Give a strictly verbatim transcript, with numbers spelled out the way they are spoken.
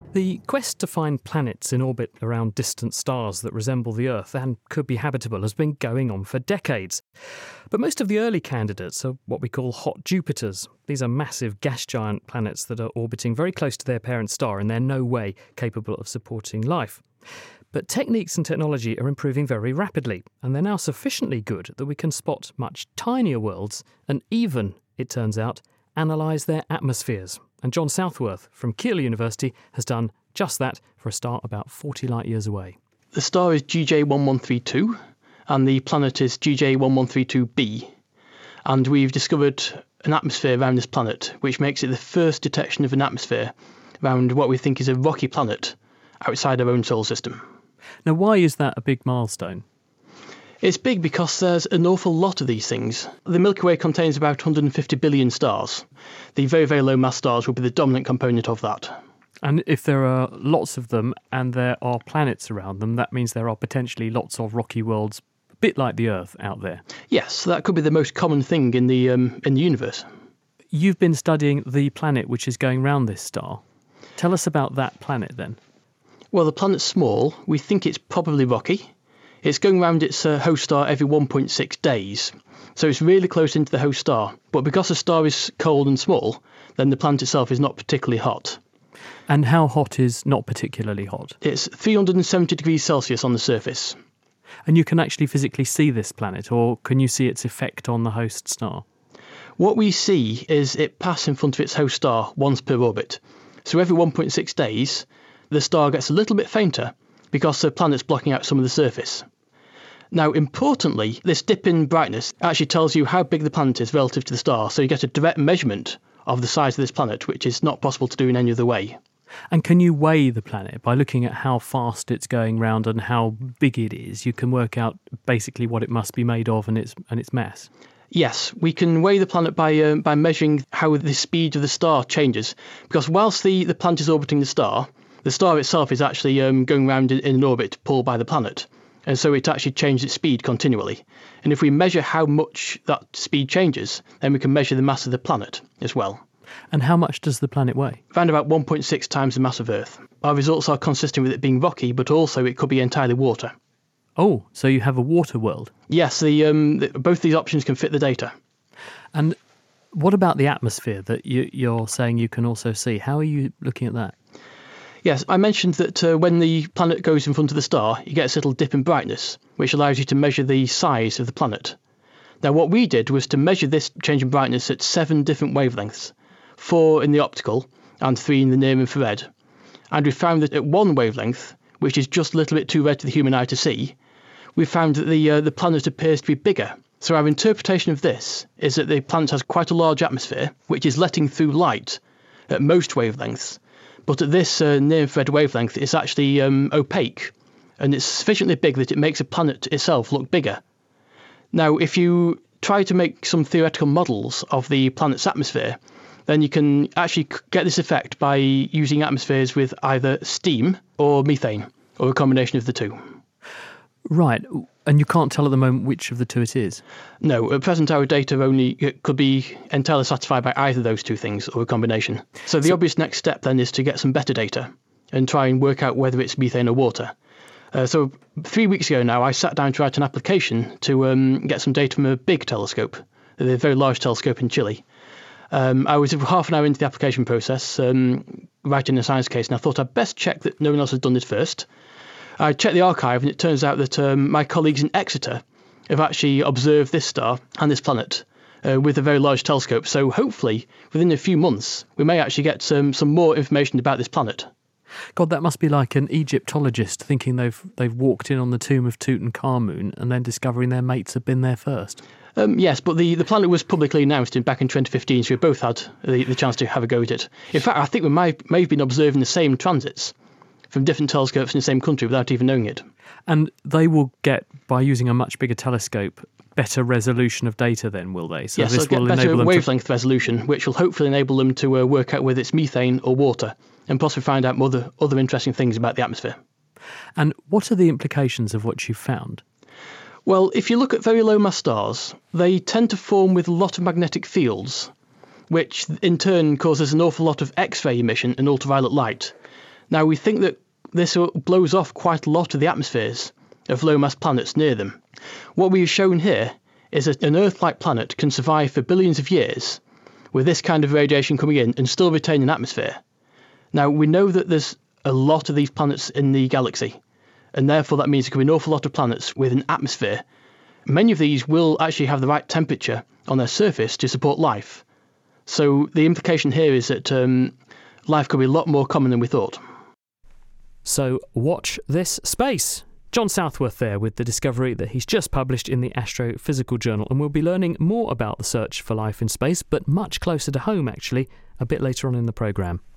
The quest to find planets in orbit around distant stars that resemble the Earth and could be habitable has been going on for decades. But most of the early candidates are what we call hot Jupiters. These are massive gas giant planets that are orbiting very close to their parent star, and they're no way capable of supporting life. But techniques and technology are improving very rapidly, and they're now sufficiently good that we can spot much tinier worlds and even, it turns out, analyse their atmospheres. And John Southworth from Keele University has done just that for a star about forty light years away. The star is G J one one three two and the planet is G J one one three two b. And we've discovered an atmosphere around this planet, which makes it the first detection of an atmosphere around what we think is a rocky planet outside our own solar system. Now, why is that a big milestone? It's big because there's an awful lot of these things. The Milky Way contains about one hundred fifty billion stars. The very, very low mass stars will be the dominant component of that. And if there are lots of them and there are planets around them, that means there are potentially lots of rocky worlds, a bit like the Earth out there. Yes, that could be the most common thing in the um, in the universe. You've been studying the planet which is going round this star. Tell us about that planet then. Well, the planet's small. We think it's probably rocky. It's going round its uh, host star every one point six days, so it's really close into the host star. But because the star is cold and small, then the planet itself is not particularly hot. And how hot is not particularly hot? It's three hundred seventy degrees Celsius on the surface. And you can actually physically see this planet, or can you see its effect on the host star? What we see is it pass in front of its host star once per orbit. So every one point six days, the star gets a little bit fainter because the planet's blocking out some of the surface. Now, importantly, this dip in brightness actually tells you how big the planet is relative to the star, so you get a direct measurement of the size of this planet, which is not possible to do in any other way. And can you weigh the planet by looking at how fast it's going round and how big it is? You can work out basically what it must be made of and its and its mass. Yes, we can weigh the planet by uh, by measuring how the speed of the star changes, because whilst the, the planet is orbiting the star, the star itself is actually um, going round in, in an orbit pulled by the planet. And so it actually changes its speed continually. And if we measure how much that speed changes, then we can measure the mass of the planet as well. And how much does the planet weigh? Around about one point six times the mass of Earth. Our results are consistent with it being rocky, but also it could be entirely water. Oh, so you have a water world? Yes, the, um, the, both these options can fit the data. And what about the atmosphere that you, you're saying you can also see? How are you looking at that? Yes, I mentioned that uh, when the planet goes in front of the star, you get a little dip in brightness, which allows you to measure the size of the planet. Now, what we did was to measure this change in brightness at seven different wavelengths, four in the optical and three in the near infrared. And we found that at one wavelength, which is just a little bit too red to the human eye to see, we found that the uh, the planet appears to be bigger. So our interpretation of this is that the planet has quite a large atmosphere, which is letting through light at most wavelengths. But at this uh, near-infrared wavelength, it's actually um, opaque, and it's sufficiently big that it makes the planet itself look bigger. Now, if you try to make some theoretical models of the planet's atmosphere, then you can actually get this effect by using atmospheres with either steam or methane, or a combination of the two. Right, and you can't tell at the moment which of the two it is? No, at present our data only could be entirely satisfied by either of those two things or a combination. So the so, obvious next step then is to get some better data and try and work out whether it's methane or water. Uh, so three weeks ago now I sat down to write an application to um, get some data from a big telescope, a very large telescope in Chile. Um, I was half an hour into the application process, um, writing a science case, and I thought I'd best check that no one else has done this first. I checked the archive, and it turns out that um, my colleagues in Exeter have actually observed this star and this planet uh, with a very large telescope. So hopefully, within a few months, we may actually get some, some more information about this planet. God, that must be like an Egyptologist thinking they've they've walked in on the tomb of Tutankhamun and then discovering their mates had been there first. Um, yes, but the, the planet was publicly announced in, back in twenty fifteen, so we both had the, the chance to have a go at it. In fact, I think we might, may have been observing the same transits from different telescopes in the same country without even knowing it. And they will get, by using a much bigger telescope, better resolution of data then, will they? So yes, this they'll will get better enable them wavelength to... resolution, which will hopefully enable them to uh, work out whether it's methane or water, and possibly find out other, other interesting things about the atmosphere. And what are the implications of what you've found? Well, if you look at very low mass stars, they tend to form with a lot of magnetic fields, which in turn causes an awful lot of X-ray emission and ultraviolet light. Now, we think that this blows off quite a lot of the atmospheres of low-mass planets near them. What we've shown here is that an Earth-like planet can survive for billions of years with this kind of radiation coming in and still retain an atmosphere. Now, we know that there's a lot of these planets in the galaxy, and therefore that means there could be an awful lot of planets with an atmosphere. Many of these will actually have the right temperature on their surface to support life. So the implication here is that um, life could be a lot more common than we thought. So watch this space. John Southworth there with the discovery that he's just published in the Astrophysical Journal, and we'll be learning more about the search for life in space, but much closer to home actually, a bit later on in the programme.